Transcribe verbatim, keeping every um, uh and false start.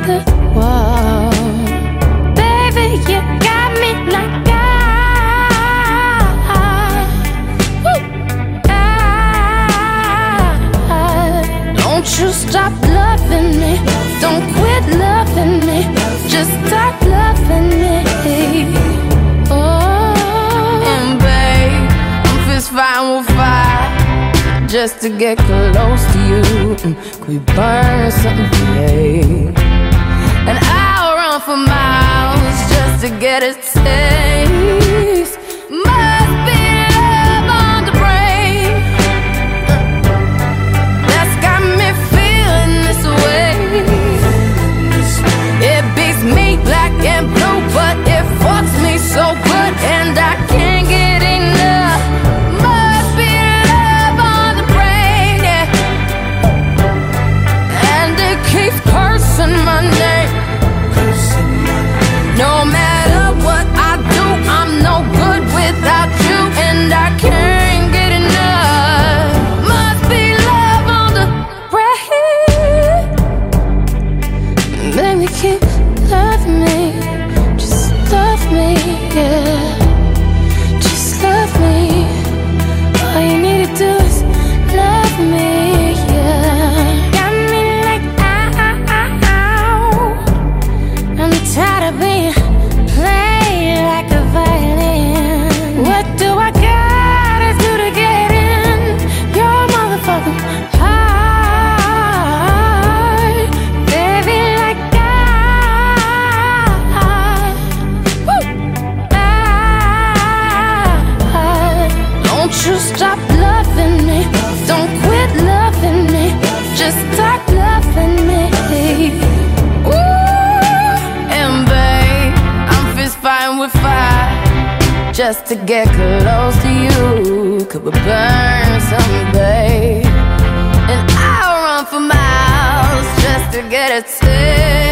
the wall. Baby, you got me like I, woo, I. Don't you stop loving me, don't quit loving me, just stop loving me. Oh, and babe, I'm fist fighting with fire just to get close to you. Could we burn something today? And I'll run for miles just to get a taste. Must be love on the brain that's got me feeling this way. It beats me black and blue, but it fucks me so good, and I can't get enough. Must be love on the brain, yeah. And it keeps cursing my name. No matter what I do, I'm no good without you, and I can't get enough. Must be love on the brain. Baby, keep loving me, just love me, yeah. Just love me. All you need to do is love me, yeah. Got me like ow. I'm tired of being played like a violin. What do I gotta do to get in your motherfucking heart? Baby, like I, woo, I. Don't you stop loving me, don't quit loving me, just start loving me. Ooh, and babe, I'm fist fighting with fire just to get close to you. Could we burn someday? And I'll run for miles just to get a taste.